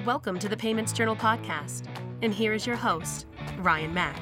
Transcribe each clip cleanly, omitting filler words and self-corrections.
Welcome to the Payments Journal podcast, and here is your host, Ryan Mack.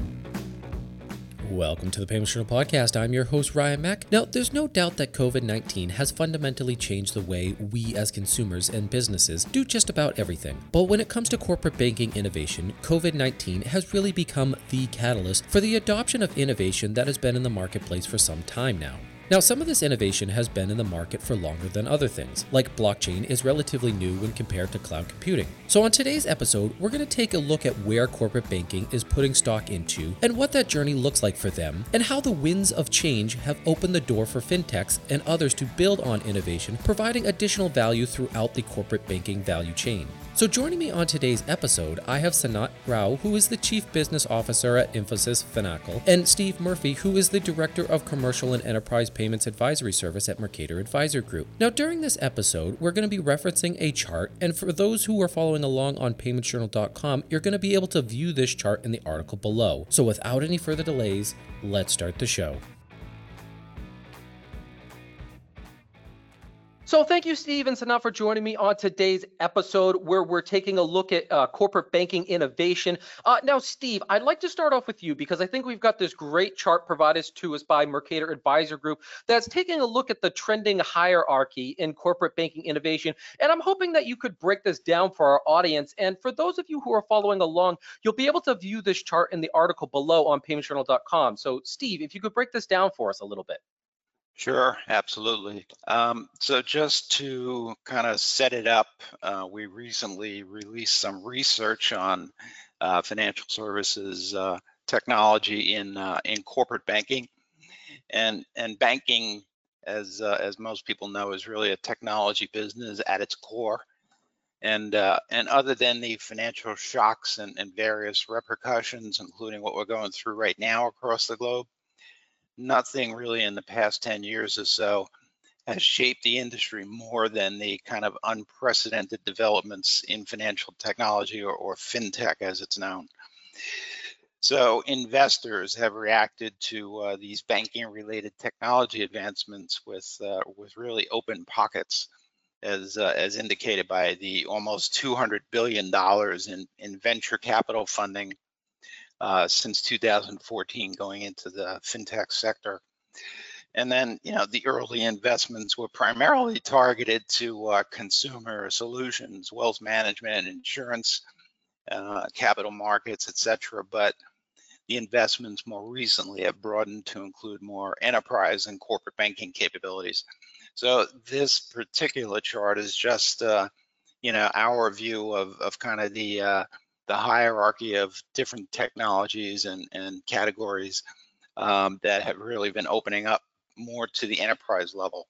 Welcome to the Payments Journal podcast. I'm your host, Ryan Mack. Now, there's no doubt that COVID-19 has fundamentally changed the way we as consumers and businesses do just about everything. But when it comes to corporate banking innovation, COVID-19 has really become the catalyst for the adoption of innovation that has been in the marketplace for some time now. Now, some of this innovation has been in the market for longer than other things, like blockchain is relatively new when compared to cloud computing. So on today's episode, we're going to take a look at where corporate banking is putting stock into and what that journey looks like for them, and how the winds of change have opened the door for fintechs and others to build on innovation, providing additional value throughout the corporate banking value chain. So joining me on today's episode, I have Sanat Rao, who is the Chief Business Officer at Infosys Finacle, and Steve Murphy, who is the Director of Commercial and Enterprise Payments Advisory Service at Mercator Advisor Group. Now, during this episode, we're going to be referencing a chart, and for those who are following along on paymentsjournal.com, you're going to be able to view this chart in the article below. So without any further delays, let's start the show. So thank you, Steve and Sanat, for joining me on today's episode where we're taking a look at corporate banking innovation. Now, Steve, I'd like to start off with you because I think we've got this great chart provided to us by Mercator Advisor Group that's taking a look at the trending hierarchy in corporate banking innovation. And I'm hoping that you could break this down for our audience. And for those of you who are following along, you'll be able to view this chart in the article below on paymentsjournal.com. So, Steve, if you could break this down for us a little bit. Sure, absolutely. So just to kind of set it up, we recently released some research on financial services technology in corporate banking, and banking, as most people know, is really a technology business at its core. And other than the financial shocks and various repercussions, including what we're going through right now across the globe, nothing really in the past 10 years or so has shaped the industry more than the kind of unprecedented developments in financial technology or fintech as it's known. So investors have reacted to these banking related technology advancements with really open pockets, as indicated by the almost $200 billion in venture capital funding since 2014 going into the fintech sector. And then, the early investments were primarily targeted to consumer solutions, wealth management, insurance, capital markets, etc. But the investments more recently have broadened to include more enterprise and corporate banking capabilities. So this particular chart is just, our view of kind of the hierarchy of different technologies and categories that have really been opening up more to the enterprise level.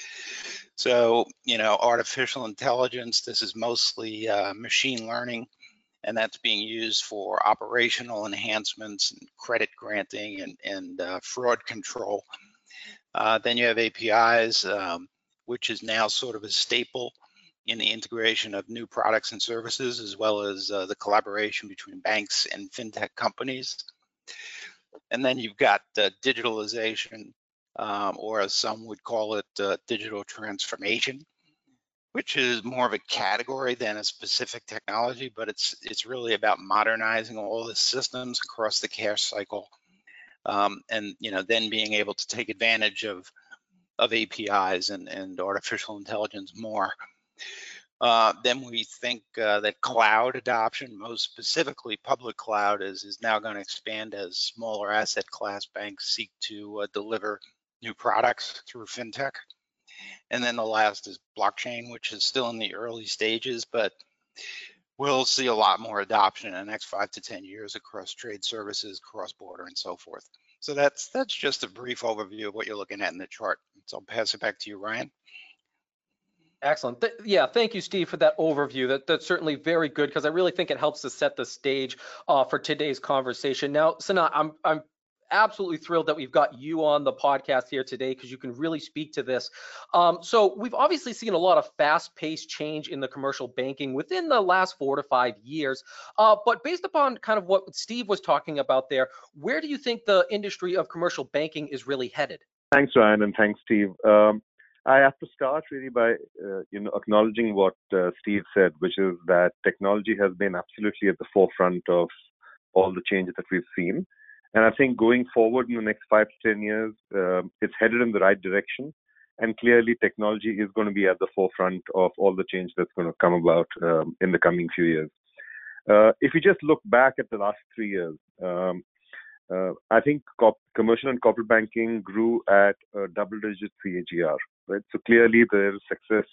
So, artificial intelligence, this is mostly machine learning, and that's being used for operational enhancements and credit granting and fraud control. Then you have APIs, which is now sort of a staple in the integration of new products and services, as well as the collaboration between banks and fintech companies. And then you've got digitalization, or as some would call it, digital transformation, which is more of a category than a specific technology, but it's really about modernizing all the systems across the cash cycle, and then being able to take advantage of APIs and artificial intelligence more. Then we think that cloud adoption, most specifically public cloud, is now going to expand as smaller asset class banks seek to deliver new products through fintech. And then the last is blockchain, which is still in the early stages, but we'll see a lot more adoption in the next 5 to 10 years across trade services, cross-border, and so forth. So that's just a brief overview of what you're looking at in the chart. So I'll pass it back to you, Ryan. Excellent. Thank you, Steve, for that overview. That's certainly very good because I really think it helps to set the stage for today's conversation. Now, Sanat, I'm absolutely thrilled that we've got you on the podcast here today because you can really speak to this. So we've obviously seen a lot of fast-paced change in the commercial banking within the last 4 to 5 years. But based upon kind of what Steve was talking about there, where do you think the industry of commercial banking is really headed? Thanks, Ryan, and thanks, Steve. I have to start really by acknowledging what Steve said, which is that technology has been absolutely at the forefront of all the changes that we've seen. And I think going forward in the next 5 to 10 years, it's headed in the right direction. And clearly, technology is going to be at the forefront of all the change that's going to come about in the coming few years. If you just look back at the last 3 years, I think commercial and corporate banking grew at a double-digit CAGR. Right, so clearly there is success,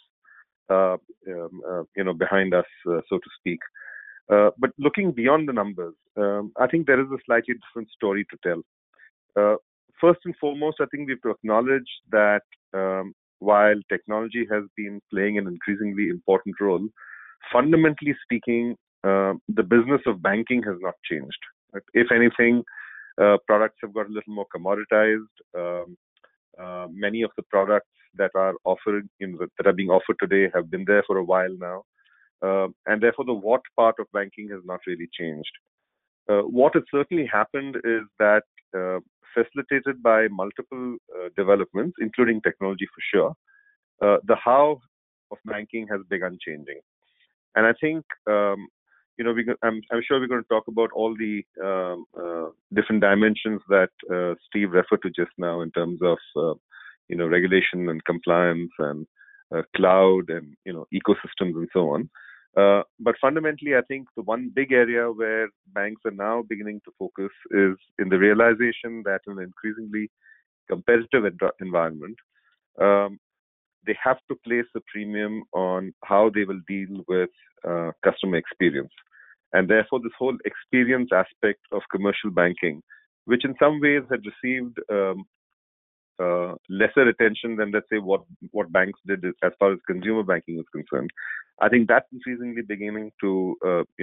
behind us, so to speak. But looking beyond the numbers, I think there is a slightly different story to tell. First and foremost, I think we have to acknowledge that while technology has been playing an increasingly important role, fundamentally speaking, the business of banking has not changed. Right? If anything, products have got a little more commoditized. Many of the products that are offered, that are being offered today, have been there for a while now, and therefore the what part of banking has not really changed. What has certainly happened is that, facilitated by multiple developments, including technology for sure, the how of banking has begun changing. And I think, I'm sure we're going to talk about all the different dimensions that Steve referred to just now in terms of, regulation and compliance and cloud and, ecosystems and so on. But fundamentally, I think the one big area where banks are now beginning to focus is in the realization that in an increasingly competitive environment, they have to place a premium on how they will deal with customer experience. And therefore, this whole experience aspect of commercial banking, which in some ways had received lesser attention than, let's say, what banks did as far as consumer banking is concerned, I think that's increasingly beginning to,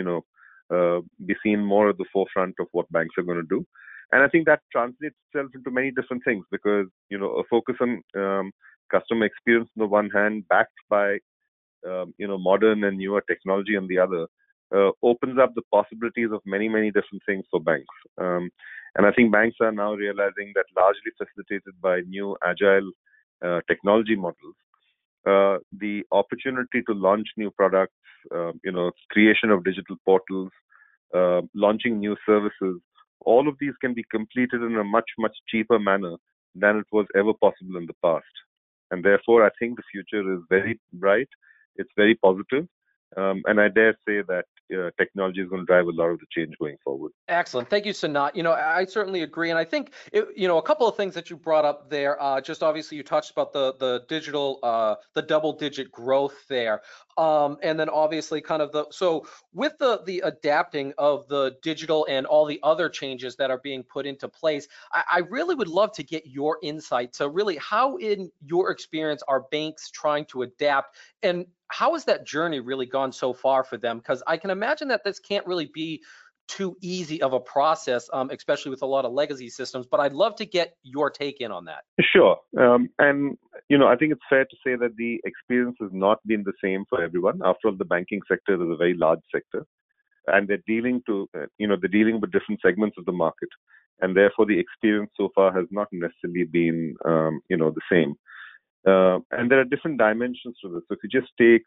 be seen more at the forefront of what banks are going to do. And I think that translates itself into many different things because, a focus on customer experience on the one hand, backed by, modern and newer technology on the other, opens up the possibilities of many, many different things for banks. And I think banks are now realizing that largely facilitated by new agile technology models, the opportunity to launch new products, creation of digital portals, launching new services, all of these can be completed in a much, much cheaper manner than it was ever possible in the past. And therefore, I think the future is very bright. It's very positive. And I dare say that technology is going to drive a lot of the change going forward. Excellent. Thank you, Sanat. I certainly agree. And I think, a couple of things that you brought up there, just obviously you touched about the digital, the double-digit growth there. And then obviously kind of so with the adapting of the digital and all the other changes that are being put into place, I really would love to get your insight. So really, how in your experience are banks trying to adapt, and how has that journey really gone so far for them? Because I can imagine that this can't really be too easy of a process, especially with a lot of legacy systems, but I'd love to get your take in on that. Sure. And, I think it's fair to say that the experience has not been the same for everyone. After all, the banking sector is a very large sector, and they're dealing with different segments of the market. And therefore, the experience so far has not necessarily been, the same. And there are different dimensions to this. So if you just take,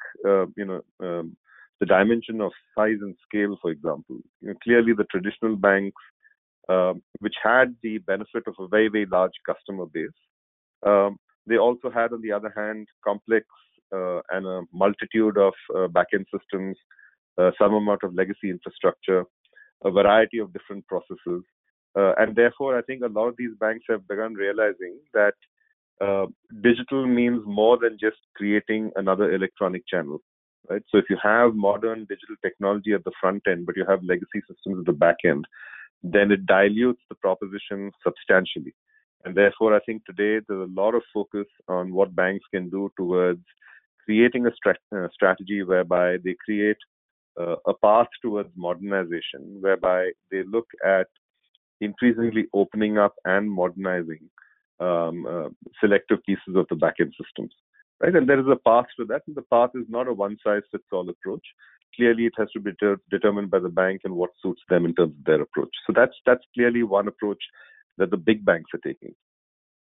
the dimension of size and scale, for example, clearly the traditional banks, which had the benefit of a very, very large customer base, they also had, on the other hand, complex and a multitude of back-end systems, some amount of legacy infrastructure, a variety of different processes. And therefore, I think a lot of these banks have begun realizing that digital means more than just creating another electronic channel, right? So if you have modern digital technology at the front end, but you have legacy systems at the back end, then it dilutes the proposition substantially. And therefore, I think today there's a lot of focus on what banks can do towards creating a strategy whereby they create a path towards modernization, whereby they look at increasingly opening up and modernizing selective pieces of the backend systems, right? And there is a path to that, and the path is not a one-size-fits-all approach. Clearly, it has to be determined by the bank and what suits them in terms of their approach. So that's clearly one approach that the big banks are taking.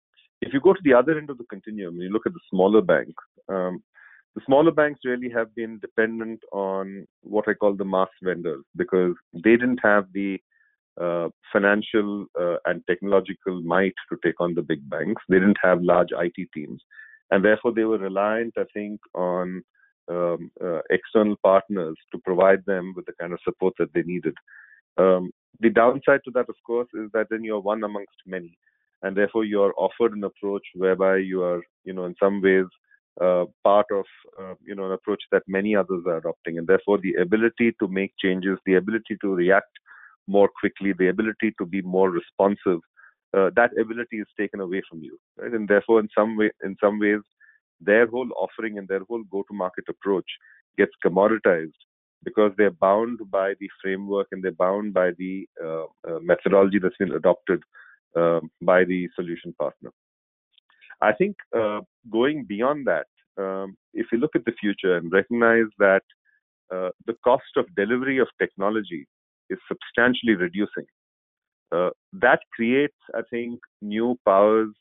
If you go to the other end of the continuum, you look at the smaller banks. The smaller banks really have been dependent on what I call the mass vendors because they didn't have the financial and technological might to take on the big banks. They didn't have large IT teams. And therefore, they were reliant, I think, on external partners to provide them with the kind of support that they needed. The downside to that, of course, is that then you're one amongst many. And therefore, you're offered an approach whereby you are, in some ways, part of, an approach that many others are adopting. And therefore, the ability to make changes, the ability to react more quickly, the ability to be more responsive, that ability is taken away from you, right? And therefore, in some ways, their whole offering and their whole go-to-market approach gets commoditized because they're bound by the framework and they're bound by the methodology that's been adopted by the solution partner. I think going beyond that, if you look at the future and recognize that the cost of delivery of technology is substantially reducing, that creates, I think, new powers,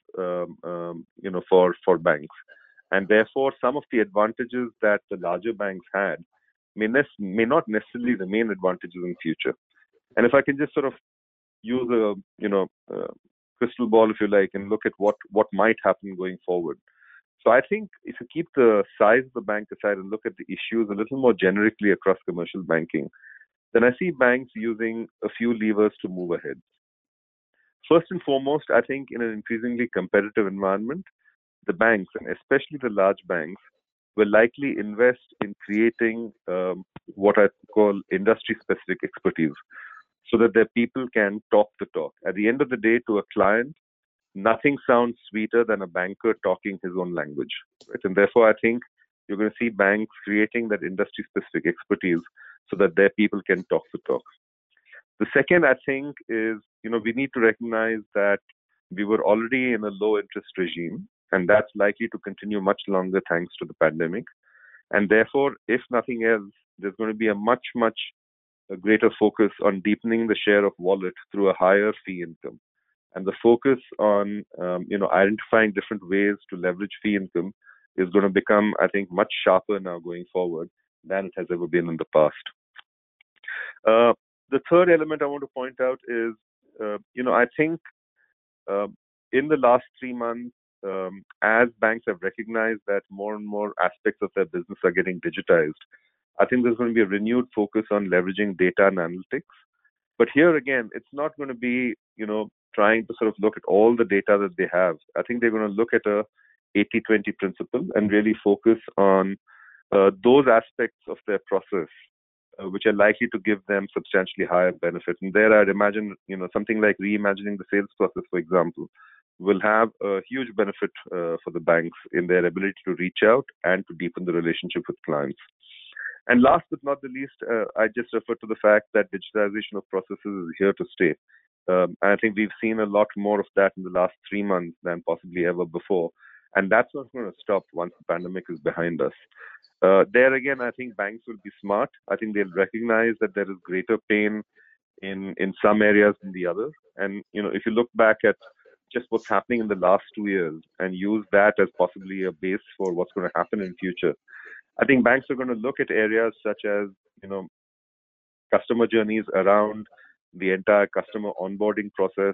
for banks, and therefore some of the advantages that the larger banks had may not necessarily remain advantages in future. And if I can just sort of use a crystal ball, if you like, and look at what might happen going forward. So I think if you keep the size of the bank aside and look at the issues a little more generically across commercial banking, then I see banks using a few levers to move ahead. First and foremost, I think in an increasingly competitive environment, the banks, and especially the large banks, will likely invest in creating what I call industry-specific expertise, so that their people can talk the talk. At the end of the day, to a client, nothing sounds sweeter than a banker talking his own language, right? And therefore, I think you're going to see banks creating that industry-specific expertise so that their people can talk the talk. The second, I think, is, we need to recognize that we were already in a low-interest regime, and that's likely to continue much longer thanks to the pandemic. And therefore, if nothing else, there's going to be a much greater focus on deepening the share of wallet through a higher fee income. And the focus on, identifying different ways to leverage fee income is going to become, I think, much sharper now going forward than it has ever been in the past. The third element I want to point out is, I think in the last 3 months, as banks have recognized that more and more aspects of their business are getting digitized, I think there's going to be a renewed focus on leveraging data and analytics. But here again, it's not going to be, trying to sort of look at all the data that they have. I think they're going to look at a 80-20 principle and really focus on those aspects of their process which are likely to give them substantially higher benefit. And there I'd imagine, something like reimagining the sales process, for example, will have a huge benefit for the banks in their ability to reach out and to deepen the relationship with clients. And last but not the least, I just referred to the fact that digitization of processes is here to stay. I think we've seen a lot more of that in the last 3 months than possibly ever before. And that's not going to stop once the pandemic is behind us. There again, I think banks will be smart. I think they'll recognize that there is greater pain in some areas than the others. And, if you look back at just what's happening in the last 2 years and use that as possibly a base for what's going to happen in future, I think banks are going to look at areas such as, customer journeys around the entire customer onboarding process,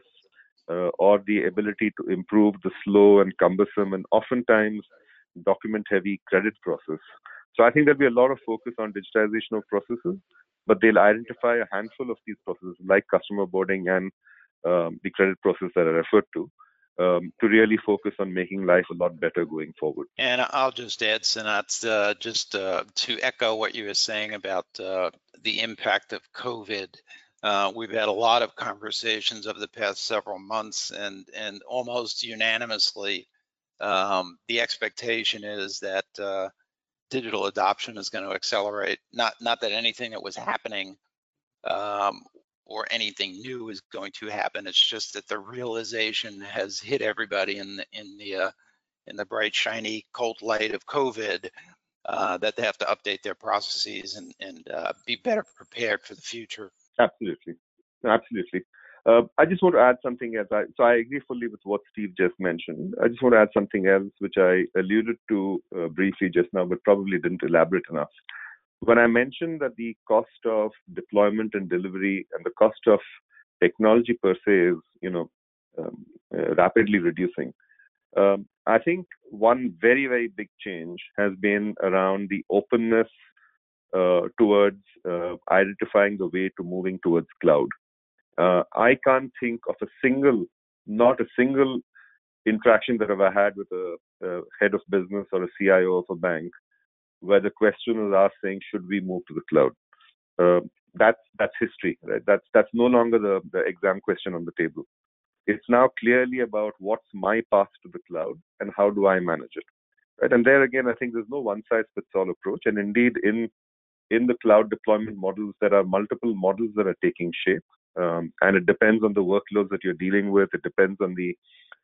or the ability to improve the slow and cumbersome and oftentimes document-heavy credit process. So I think there'll be a lot of focus on digitization of processes, but they'll identify a handful of these processes like customer boarding and the credit process that I referred to really focus on making life a lot better going forward. And I'll just add, Sanat, just to echo what you were saying about the impact of COVID. We've had a lot of conversations over the past several months, and almost unanimously, the expectation is that digital adoption is going to accelerate. Not that anything that was happening or anything new is going to happen. It's just that the realization has hit everybody in the bright, shiny, cold light of COVID that they have to update their processes and be better prepared for the future. Absolutely. I just want to add something else. So I agree fully with what Steve just mentioned. I just want to add something else, which I alluded to briefly just now, but probably didn't elaborate enough. When I mentioned that the cost of deployment and delivery and the cost of technology per se is, rapidly reducing. I think one very, very big change has been around the openness towards identifying the way to moving towards cloud. I can't think of not a single interaction that I've had with a head of business or a CIO of a bank where the question is asked saying, should we move to the cloud? That's history, right? That's no longer the exam question on the table. It's now clearly about what's my path to the cloud and how do I manage it, right? And there again, I think there's no one-size-fits-all approach. And indeed, in the cloud deployment models, there are multiple models that are taking shape. And it depends on the workloads that you're dealing with. It depends on the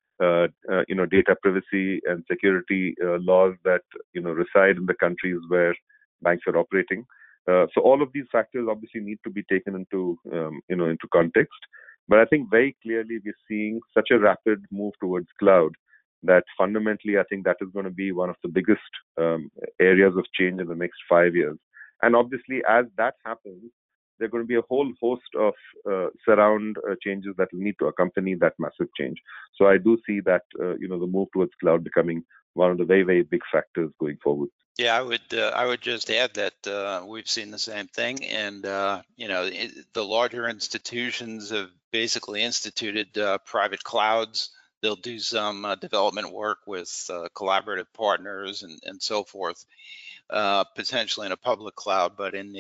data privacy and security laws that reside in the countries where banks are operating. So all of these factors obviously need to be taken into context. But I think very clearly we're seeing such a rapid move towards cloud that fundamentally I think that is going to be one of the biggest areas of change in the next 5 years. And obviously, as that happens, there are going to be a whole host of surround changes that will need to accompany that massive change. So I do see that the move towards cloud becoming one of the very, very big factors going forward. Yeah, I would just add that we've seen the same thing, and the larger institutions have basically instituted private clouds. They'll do some development work with collaborative partners and so forth, potentially in a public cloud, but in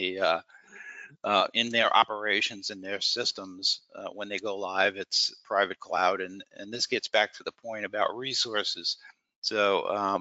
their operations and their systems, when they go live, it's private cloud, and this gets back to the point about resources. So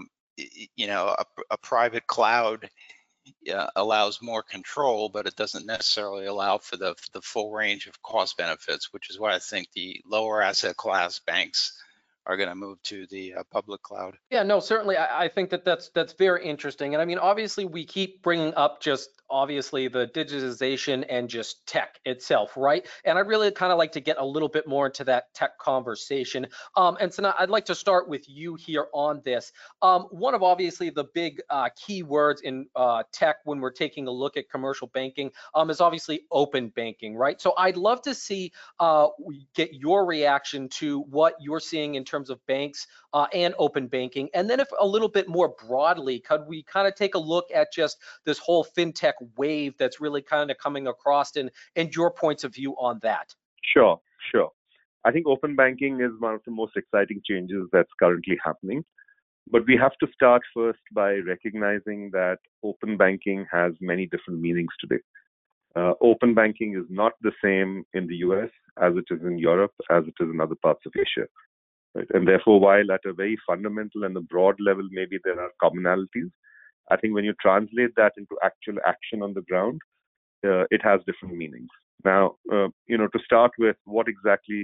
a private cloud allows more control, but it doesn't necessarily allow for the full range of cost benefits, which is why I think the lower asset class banks are going to move to the public cloud. Yeah, no, certainly. I think that's very interesting. And I mean, obviously, we keep bringing up just obviously the digitization and just tech itself, right? And I really kind of like to get a little bit more into that tech conversation. And so now I'd like to start with you here on this. One of obviously the big key words in tech when we're taking a look at commercial banking is obviously open banking, right? So I'd love to see get your reaction to what you're seeing in terms of banks and open banking. And then if a little bit more broadly, could we kind of take a look at just this whole fintech wave that's really kind of coming across and your points of view on that? Sure. I think open banking is one of the most exciting changes that's currently happening. But we have to start first by recognizing that open banking has many different meanings today. Open banking is not the same in the US as it is in Europe, as it is in other parts of Asia. Right? And therefore, while at a very fundamental and a broad level, maybe there are commonalities, I think when you translate that into actual action on the ground, it has different meanings. Now, to start with, what exactly,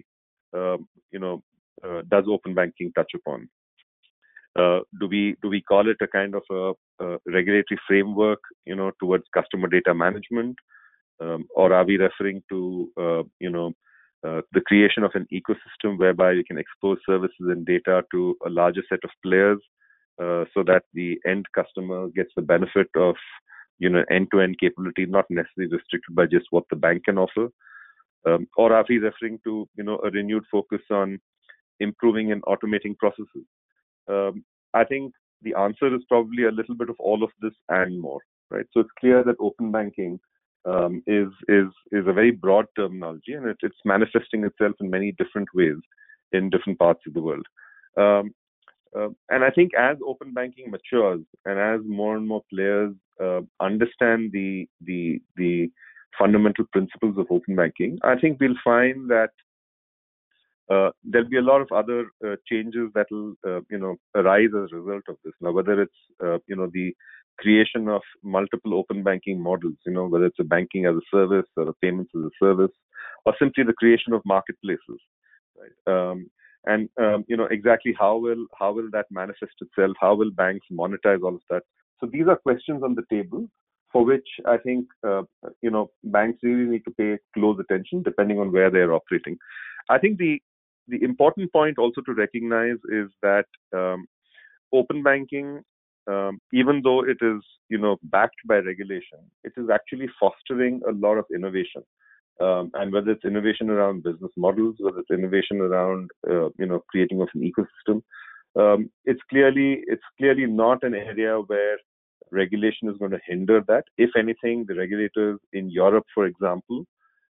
does open banking touch upon? Do we call it a kind of a regulatory framework, towards customer data management, or are we referring to, the creation of an ecosystem whereby you can expose services and data to a larger set of players, so that the end customer gets the benefit of, end-to-end capability, not necessarily restricted by just what the bank can offer, or are we referring to, a renewed focus on improving and automating processes? I think the answer is probably a little bit of all of this and more, right? So it's clear that open banking is a very broad terminology, and it's manifesting itself in many different ways in different parts of the world. And I think as open banking matures and as more and more players understand the fundamental principles of open banking, I think we'll find that there'll be a lot of other changes that will, arise as a result of this. Now, whether it's, the creation of multiple open banking models, whether it's a banking as a service or a payments as a service, or simply the creation of marketplaces, right? And exactly how will that manifest itself? How will banks monetize all of that? So these are questions on the table for which I think banks really need to pay close attention depending on where they're operating. I think the important point also to recognize is that open banking, even though it is backed by regulation, it is actually fostering a lot of innovation. And whether it's innovation around business models, whether it's innovation around creating of an ecosystem, it's clearly not an area where regulation is going to hinder that. If anything, the regulators in Europe, for example,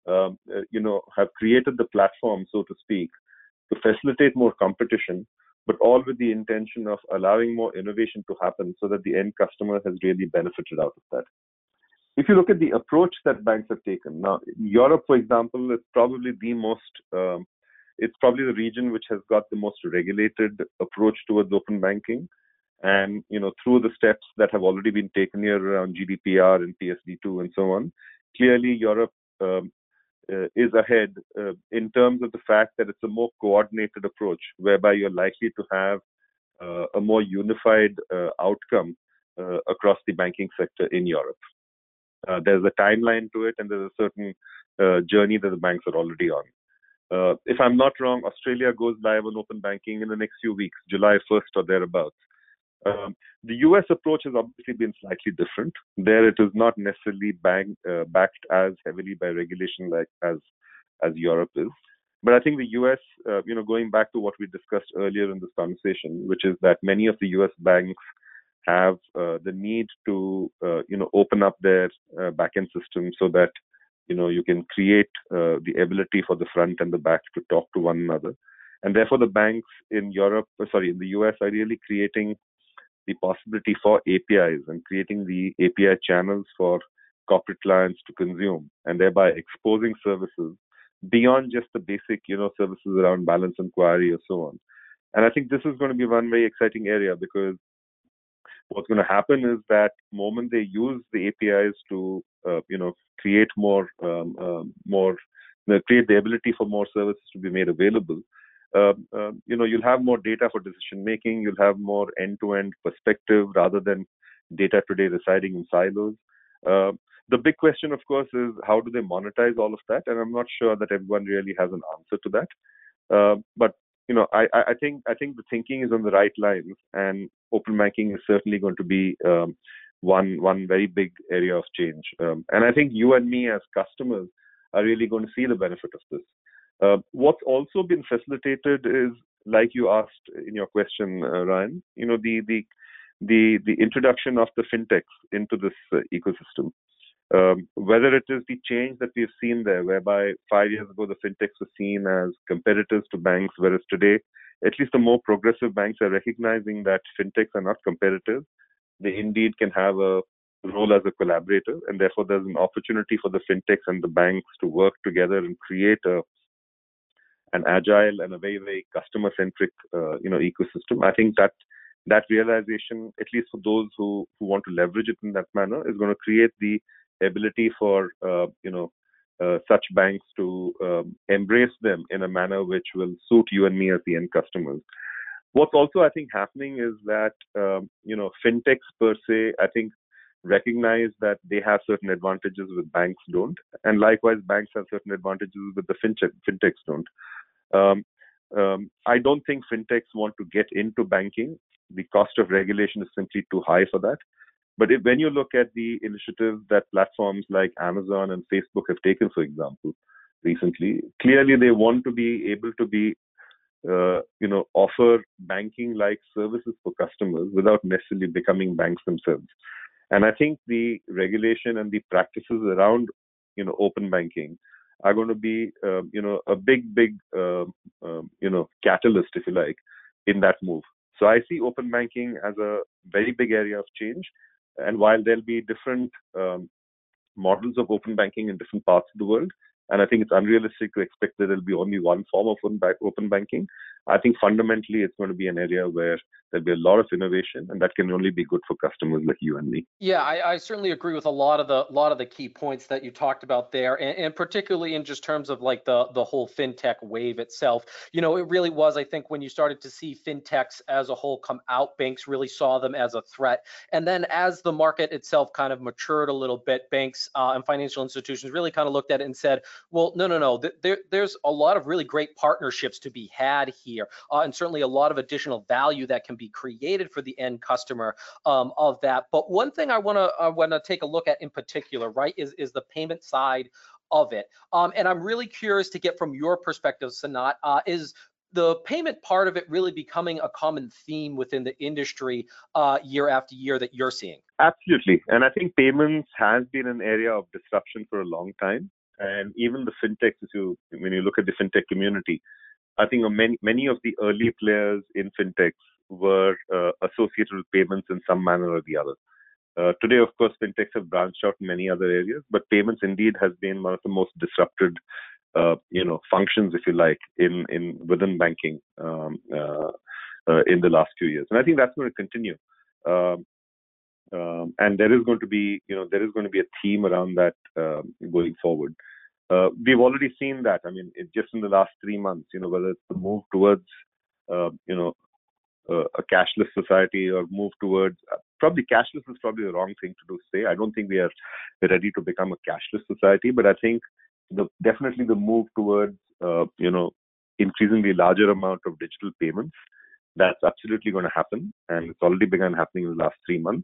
have created the platform, so to speak, to facilitate more competition, but all with the intention of allowing more innovation to happen so that the end customer has really benefited out of that. If you look at the approach that banks have taken, now Europe, for example, is probably it's probably the region which has got the most regulated approach towards open banking. And, through the steps that have already been taken here around GDPR and PSD2 and so on, clearly Europe is ahead in terms of the fact that it's a more coordinated approach, whereby you're likely to have a more unified outcome across the banking sector in Europe. There's a timeline to it, and there's a certain journey that the banks are already on. If I'm not wrong, Australia goes live on open banking in the next few weeks, July 1st or thereabouts. The US approach has obviously been slightly different. There it is not necessarily backed as heavily by regulation like as Europe is. But I think the US, going back to what we discussed earlier in this conversation, which is that many of the US banks have the need to, open up their backend system so that, you can create the ability for the front and the back to talk to one another. And therefore, the banks in in the US are really creating the possibility for APIs and creating the API channels for corporate clients to consume, and thereby exposing services beyond just the basic, services around balance inquiry or so on. And I think this is going to be one very exciting area, because what's going to happen is that moment they use the APIs to, create create the ability for more services to be made available, you'll have more data for decision making. You'll have more end-to-end perspective rather than data today residing in silos. The big question, of course, is how do they monetize all of that? And I'm not sure that everyone really has an answer to that. But I think the thinking is on the right lines, and open banking is certainly going to be one very big area of change. And I think you and me as customers are really going to see the benefit of this. What's also been facilitated is, like you asked in your question, Ryan, the introduction of the fintechs into this ecosystem. Whether it is the change that we've seen there, whereby 5 years ago the fintechs were seen as competitors to banks, whereas today, at least the more progressive banks are recognizing that fintechs are not competitors. They indeed can have a role as a collaborator, and therefore there's an opportunity for the fintechs and the banks to work together and create an agile and a very, very customer-centric, ecosystem. I think that realization, at least for those who want to leverage it in that manner, is going to create the ability for such banks to embrace them in a manner which will suit you and me as the end customers. What's also, I think, happening is that fintechs per se, I think, recognize that they have certain advantages which banks don't, and likewise banks have certain advantages that the fintechs don't. I don't think fintechs want to get into banking. The cost of regulation is simply too high for that. But when you look at the initiatives that platforms like Amazon and Facebook have taken, for example, recently, clearly they want to be able to be, offer banking-like services for customers without necessarily becoming banks themselves. And I think the regulation and the practices around, open banking are going to be, a big, catalyst, if you like, in that move. So I see open banking as a very big area of change. And while there'll be different models of open banking in different parts of the world, and I think it's unrealistic to expect that there'll be only one form of open banking, I think fundamentally it's going to be an area where there'll be a lot of innovation, and that can only be good for customers like you and me. Yeah, I certainly agree with a lot of the key points that you talked about there, and particularly in just terms of like the whole fintech wave itself. It really was, I think, when you started to see fintechs as a whole come out, banks really saw them as a threat, and then as the market itself kind of matured a little bit, banks and financial institutions really kind of looked at it and said, well, no, there's a lot of really great partnerships to be had here, and certainly a lot of additional value that can be created for the end customer of that. But one thing I want to take a look at in particular, right, is the payment side of it. And I'm really curious to get from your perspective, Sanat, is the payment part of it really becoming a common theme within the industry year after year that you're seeing? Absolutely. And I think payments has been an area of disruption for a long time. And even the fintechs, when you look at the fintech community, I think many of the early players in fintechs were associated with payments in some manner or the other. Today, of course, fintechs have branched out in many other areas, but payments indeed has been one of the most disrupted, functions, if you like, within banking in the last few years. And I think that's going to continue. And there is going to be a theme around that going forward. We've already seen that. I mean, just in the last 3 months, whether it's the move towards, a cashless society or move towards, probably cashless is probably the wrong thing to say. I don't think we are ready to become a cashless society, but I think definitely the move towards, increasingly larger amount of digital payments, that's absolutely going to happen. And it's already begun happening in the last 3 months.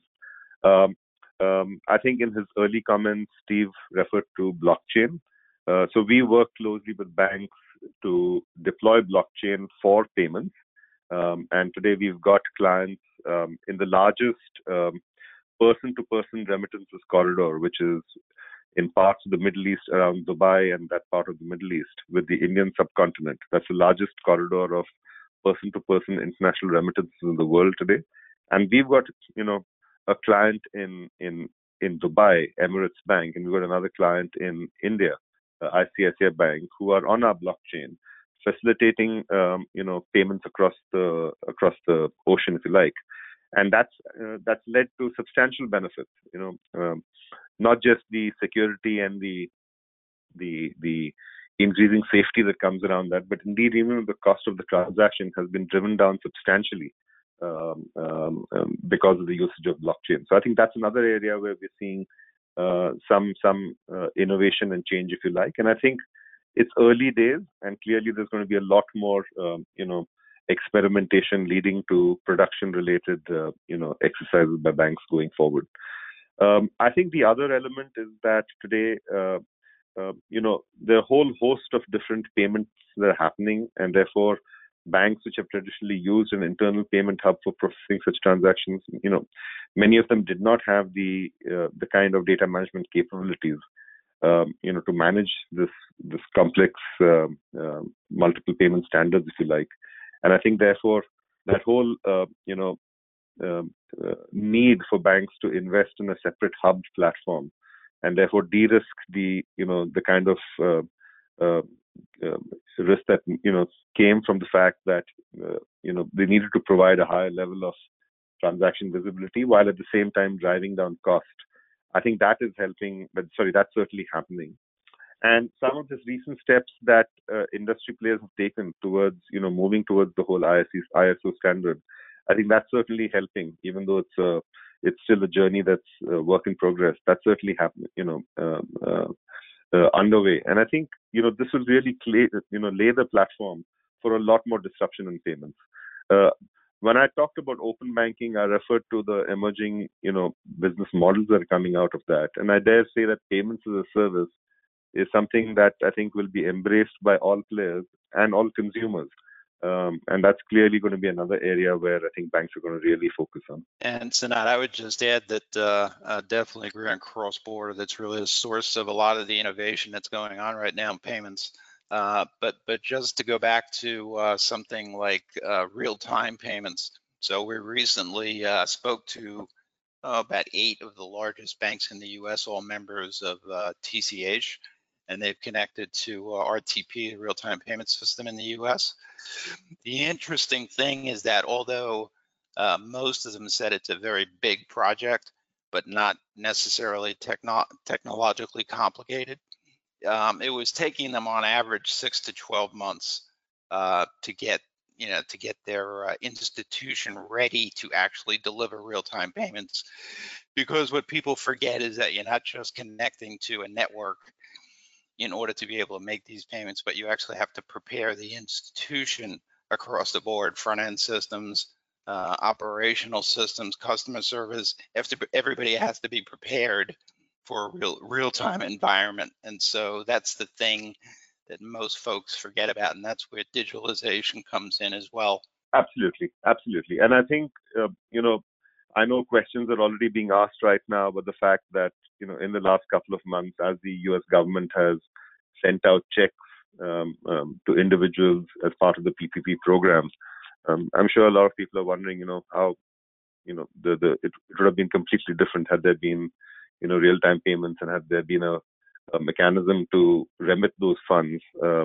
I think in his early comments, Steve referred to blockchain. So we work closely with banks to deploy blockchain for payments. And today we've got clients in the largest person-to-person remittances corridor, which is in parts of the Middle East around Dubai and that part of the Middle East with the Indian subcontinent. That's the largest corridor of person-to-person international remittances in the world today. And we've got, a client in Dubai, Emirates Bank, and we've got another client in India, ICICI Bank, who are on our blockchain, facilitating payments across the ocean, if you like, and that's led to substantial benefits. Not just the security and the increasing safety that comes around that, but indeed even the cost of the transaction has been driven down substantially because of the usage of blockchain. So I think that's another area where we're seeing some innovation and change, if you like. And I think it's early days, and clearly there's going to be a lot more, experimentation leading to production-related, exercises by banks going forward. I think the other element is that today, there are a whole host of different payments that are happening, and therefore banks which have traditionally used an internal payment hub for processing such transactions, many of them did not have the kind of data management capabilities, to manage this complex multiple payment standards, if you like. And I think therefore that whole need for banks to invest in a separate hub platform and therefore de-risk the kind of risk that came from the fact that they needed to provide a higher level of transaction visibility while at the same time driving down cost. I think that is helping, that's certainly happening. And some of these recent steps that industry players have taken towards, moving towards the whole ISO standard, I think that's certainly helping, even though it's still a journey that's work in progress. That's certainly happening, underway. And I think, this will really lay the platform for a lot more disruption in payments. When I talked about open banking, I referred to the emerging, business models that are coming out of that. And I dare say that payments as a service is something that I think will be embraced by all players and all consumers. And that's clearly going to be another area where I think banks are going to really focus on. And Sanat, I would just add that I definitely agree on cross-border. That's really the source of a lot of the innovation that's going on right now in payments. But just to go back to something like real-time payments. So we recently spoke to about 8 of the largest banks in the U.S., all members of TCH. and they've connected to RTP, the real-time payment system in the US. The interesting thing is that although most of them said it's a very big project, but not necessarily technologically complicated, it was taking them on average 6 to 12 months to get their institution ready to actually deliver real-time payments. Because what people forget is that you're not just connecting to a network in order to be able to make these payments, but you actually have to prepare the institution across the board, front-end systems, operational systems, customer service. Everybody has to be prepared for a real-time environment. And so that's the thing that most folks forget about, and that's where digitalization comes in as well. Absolutely. And I think, I know questions are already being asked right now, but the fact that, in the last couple of months, as the US government has sent out checks to individuals as part of the PPP programs, I'm sure a lot of people are wondering, how, it would have been completely different had there been, real-time payments, and had there been a mechanism to remit those funds,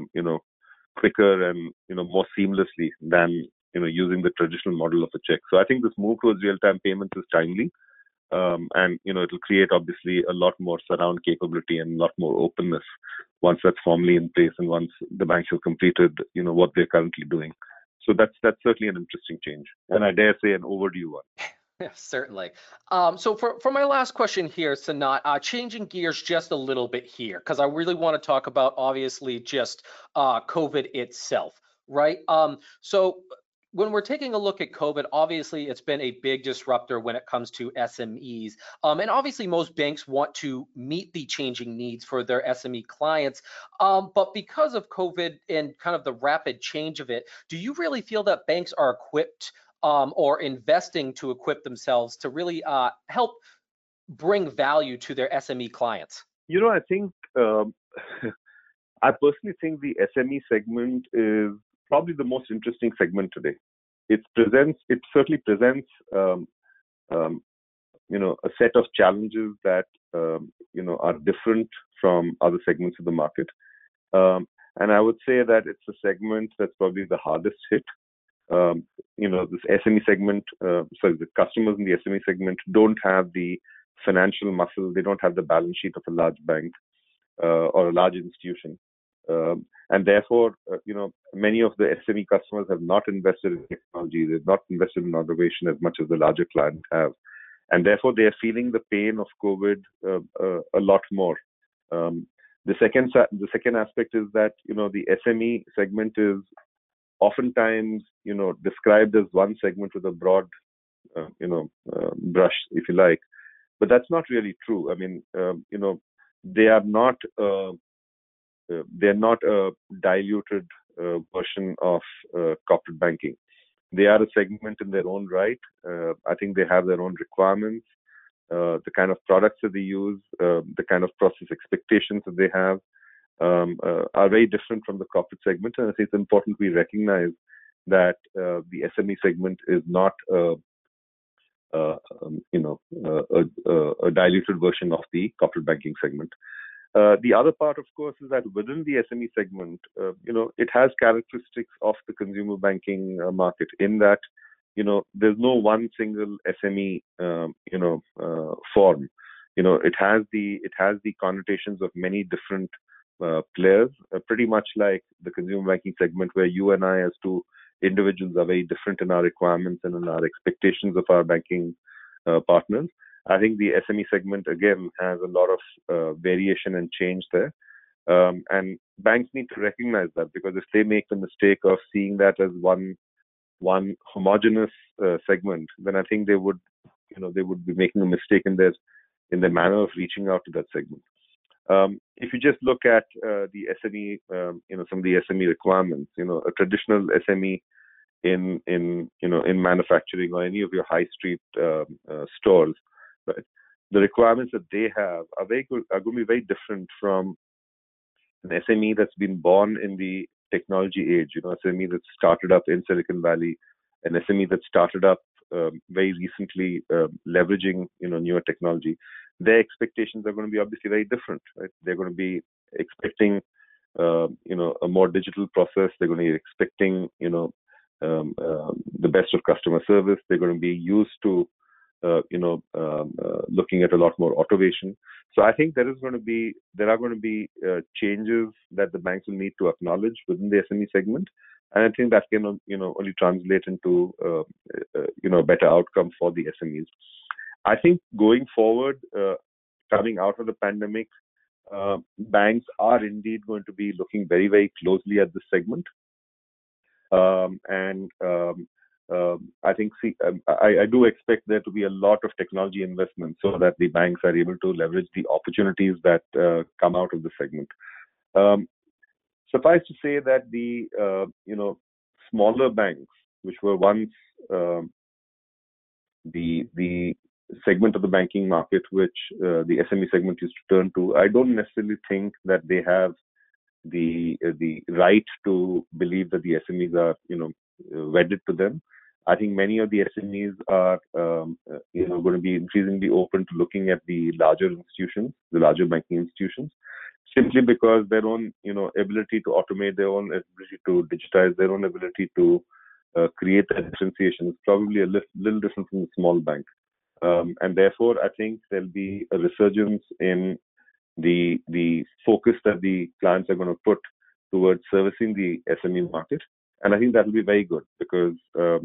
quicker and, more seamlessly than, using the traditional model of a check. So I think this move towards real-time payments is timely. And, it'll create obviously a lot more surround capability and a lot more openness once that's formally in place and once the banks have completed, what they're currently doing. So that's certainly an interesting change, and I dare say an overdue one. Yeah, certainly. So for my last question here, Sanat, changing gears just a little bit here, because I really want to talk about obviously just COVID itself, right? So when we're taking a look at COVID, obviously it's been a big disruptor when it comes to SMEs. And obviously most banks want to meet the changing needs for their SME clients. But because of COVID and kind of the rapid change of it, do you really feel that banks are equipped or investing to equip themselves to really help bring value to their SME clients? I think, I personally think the SME segment is probably the most interesting segment today. It certainly presents, a set of challenges that, are different from other segments of the market. And I would say that it's a segment that's probably the hardest hit. This SME segment, the customers in the SME segment don't have the financial muscle, they don't have the balance sheet of a large bank or a large institution. And therefore, many of the SME customers have not invested in technology, they've not invested in innovation as much as the larger clients have. And therefore, they are feeling the pain of COVID a lot more. The second aspect is that, the SME segment is oftentimes, described as one segment with a broad, brush, if you like. But that's not really true. I mean, they're not a diluted version of corporate banking. They are a segment in their own right. I think they have their own requirements. The kind of products that they use, the kind of process expectations that they have are very different from the corporate segment. And I think it's important we recognize that the SME segment is not a diluted version of the corporate banking segment. The other part, of course, is that within the SME segment, it has characteristics of the consumer banking market in that, there's no one single SME, form. It has the connotations of many different players, pretty much like the consumer banking segment, where you and I, as two individuals, are very different in our requirements and in our expectations of our banking partners. I think the SME segment, again, has a lot of variation and change there. And banks need to recognize that, because if they make the mistake of seeing that as one homogeneous segment, then I think they would be making a mistake in their manner of reaching out to that segment. If you just look at the SME, some of the SME requirements, a traditional SME in manufacturing or any of your high street stores, right? The requirements that they have are going to be very different from an SME that's been born in the technology age. SME that started up in Silicon Valley, an SME that started up very recently, leveraging newer technology. Their expectations are going to be obviously very different, right? They're going to be expecting a more digital process. They're going to be expecting the best of customer service. They're going to be used to looking at a lot more automation. So I think there are going to be changes that the banks will need to acknowledge within the SME segment, and I think that can only translate into a better outcome for the SMEs. I think going forward, coming out of the pandemic, banks are indeed going to be looking very, very closely at this segment. I think I do expect there to be a lot of technology investment so that the banks are able to leverage the opportunities that come out of the segment. Suffice to say that the smaller banks, which were once the segment of the banking market which the SME segment used to turn to, I don't necessarily think that they have the right to believe that the SMEs are wedded to them. I think many of the SMEs are going to be increasingly open to looking at the larger institutions, the larger banking institutions, simply because their own ability to automate, their own ability to digitize, their own ability to create that differentiation is probably a little different from the small bank. And therefore, I think there'll be a resurgence in the focus that the clients are going to put towards servicing the SME market. And I think that will be very good because,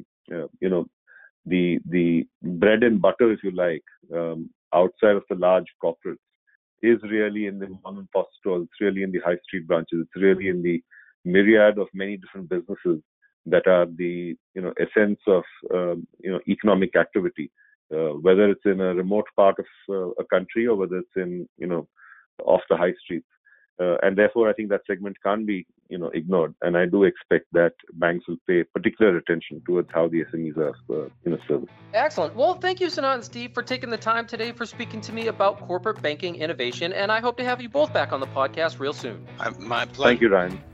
the bread and butter, if you like, outside of the large corporates is really in the mom and pop stores, it's really in the high street branches, it's really in the myriad of many different businesses that are the, essence of, economic activity, whether it's in a remote part of a country or whether it's in, off the high streets. And therefore, I think that segment can't be, ignored. And I do expect that banks will pay particular attention towards how the SMEs are, serviced. Excellent. Well, thank you, Sanat and Steve, for taking the time today for speaking to me about corporate banking innovation. And I hope to have you both back on the podcast real soon. My pleasure. Thank you, Ryan.